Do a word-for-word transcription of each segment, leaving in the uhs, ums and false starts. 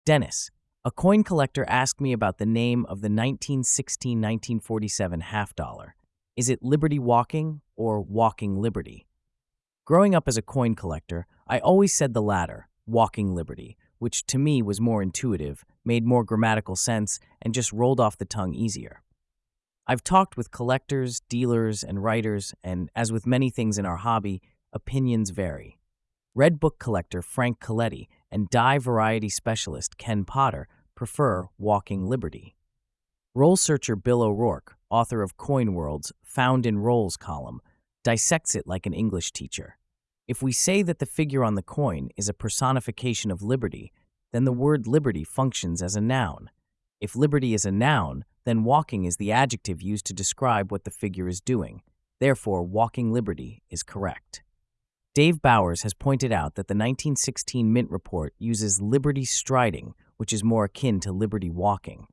Dennis, a coin collector asked me about the name of the nineteen sixteen nineteen forty-seven half dollar. Is it Liberty Walking or Walking Liberty? Growing up as a coin collector, I always said the latter, Walking Liberty, which to me was more intuitive, made more grammatical sense, and just rolled off the tongue easier. I've talked with collectors, dealers, and writers, and as with many things in our hobby, opinions vary. Red Book collector Frank Coletti and die variety specialist Ken Potter prefer Walking Liberty. Roll searcher Bill O'Rourke, author of Coin World's Found in Rolls column, dissects it like an English teacher. If we say that the figure on the coin is a personification of liberty, then the word liberty functions as a noun. If liberty is a noun, then walking is the adjective used to describe what the figure is doing. Therefore, Walking Liberty is correct. Dave Bowers has pointed out that the nineteen sixteen Mint Report uses Liberty Striding, which is more akin to Liberty Walking.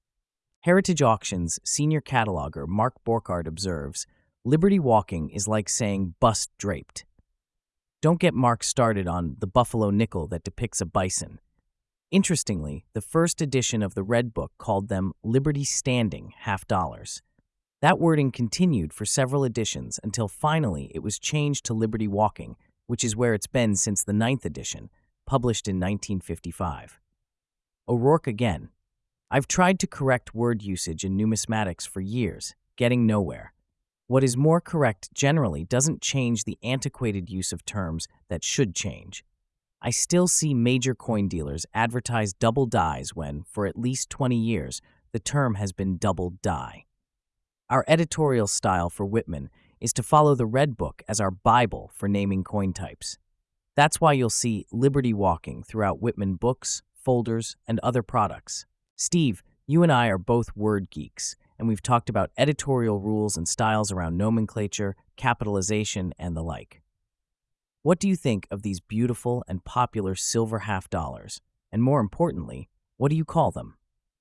Heritage Auctions senior cataloger Mark Borchardt observes, Liberty Walking is like saying bust draped. Don't get Mark started on the buffalo nickel that depicts a bison. Interestingly, the first edition of the Red Book called them Liberty Standing half dollars. That wording continued for several editions until finally it was changed to Liberty Walking, which is where it's been since the ninth edition, published in nineteen fifty-five. O'Rourke again. I've tried to correct word usage in numismatics for years, getting nowhere. What is more correct generally doesn't change the antiquated use of terms that should change. I still see major coin dealers advertise double dies when, for at least twenty years, the term has been double die. Our editorial style for Whitman is to follow the Red Book as our Bible for naming coin types. That's why you'll see Liberty Walking throughout Whitman books, folders, and other products. Steve, you and I are both word geeks, and we've talked about editorial rules and styles around nomenclature, capitalization, and the like. What do you think of these beautiful and popular silver half dollars? And more importantly, what do you call them?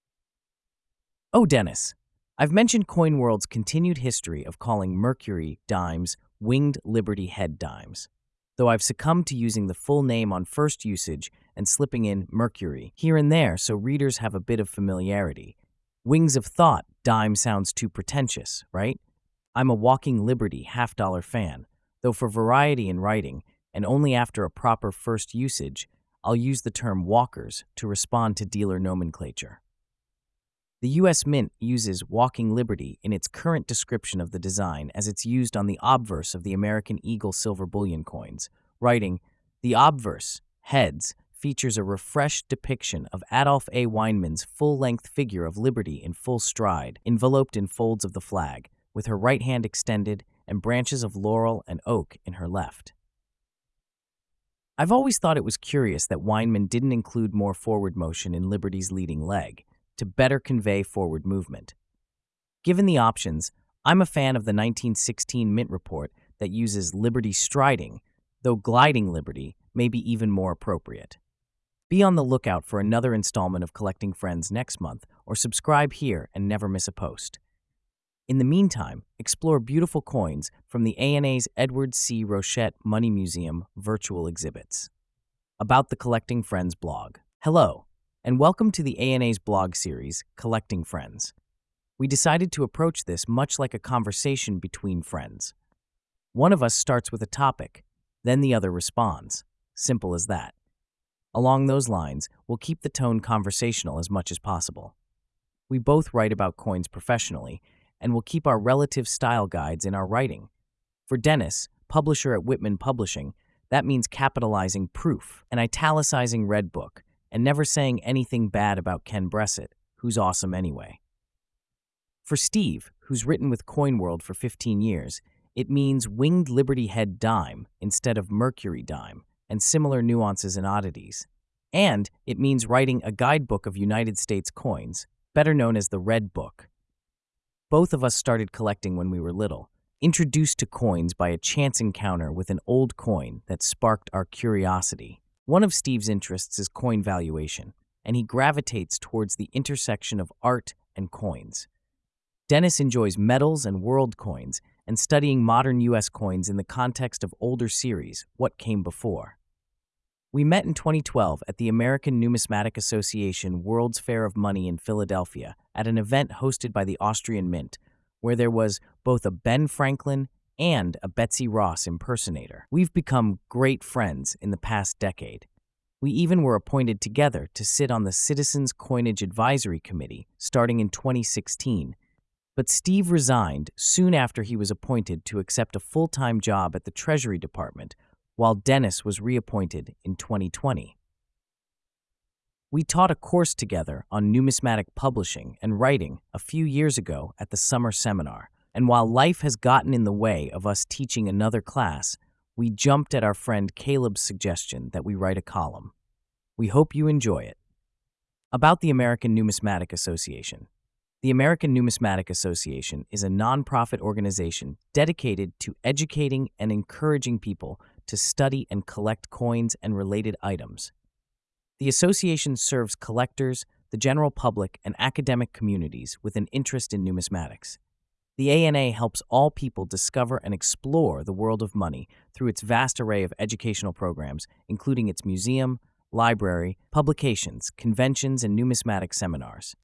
Oh, Dennis. I've mentioned Coin World's continued history of calling Mercury dimes Winged Liberty Head dimes, though I've succumbed to using the full name on first usage and slipping in Mercury here and there so readers have a bit of familiarity. Wings of Thought dime sounds too pretentious, right? I'm a Walking Liberty half dollar fan, though for variety in writing, and only after a proper first usage, I'll use the term walkers to respond to dealer nomenclature. The U S Mint uses Walking Liberty in its current description of the design as it's used on the obverse of the American Eagle silver bullion coins, writing, "The obverse, heads, features a refreshed depiction of Adolph A. Weinman's full-length figure of Liberty in full stride, enveloped in folds of the flag, with her right hand extended and branches of laurel and oak in her left." I've always thought it was curious that Weinman didn't include more forward motion in Liberty's leading leg, to better convey forward movement. Given the options, I'm a fan of the nineteen sixteen Mint Report that uses Liberty Striding, though Gliding Liberty may be even more appropriate. Be on the lookout for another installment of Collecting Friends next month, or subscribe here and never miss a post. In the meantime, explore beautiful coins from the A N A's Edward C. Rochette Money Museum virtual exhibits. About the Collecting Friends blog. Hello, and welcome to the A N A's blog series, Collecting Friends. We decided to approach this much like a conversation between friends. One of us starts with a topic, then the other responds. Simple as that. Along those lines, we'll keep the tone conversational as much as possible. We both write about coins professionally, and we'll keep our relative style guides in our writing. For Dennis, publisher at Whitman Publishing, that means capitalizing proof and italicizing Red Book, and never saying anything bad about Ken Bressett, who's awesome anyway. For Steve, who's written with Coin World for fifteen years, it means Winged Liberty Head dime instead of Mercury dime, and similar nuances and oddities. And it means writing a guidebook of United States coins, better known as the Red Book. Both of us started collecting when we were little, introduced to coins by a chance encounter with an old coin that sparked our curiosity. One of Steve's interests is coin valuation, and he gravitates towards the intersection of art and coins. Dennis enjoys metals and world coins and studying modern U S coins in the context of older series, What Came Before. We met in twenty twelve at the American Numismatic Association World's Fair of Money in Philadelphia at an event hosted by the Austrian Mint, where there was both a Ben Franklin and a Betsy Ross impersonator. We've become great friends in the past decade. We even were appointed together to sit on the Citizens Coinage Advisory Committee starting in twenty sixteen. But Steve resigned soon after he was appointed to accept a full-time job at the Treasury Department, while Dennis was reappointed in twenty twenty. We taught a course together on numismatic publishing and writing a few years ago at the summer seminar, and while life has gotten in the way of us teaching another class, we jumped at our friend Caleb's suggestion that we write a column. We hope you enjoy it. About the American Numismatic Association. The American Numismatic Association is a nonprofit organization dedicated to educating and encouraging people to study and collect coins and related items. The association serves collectors, the general public, and academic communities with an interest in numismatics. The A N A helps all people discover and explore the world of money through its vast array of educational programs, including its museum, library, publications, conventions, and numismatic seminars.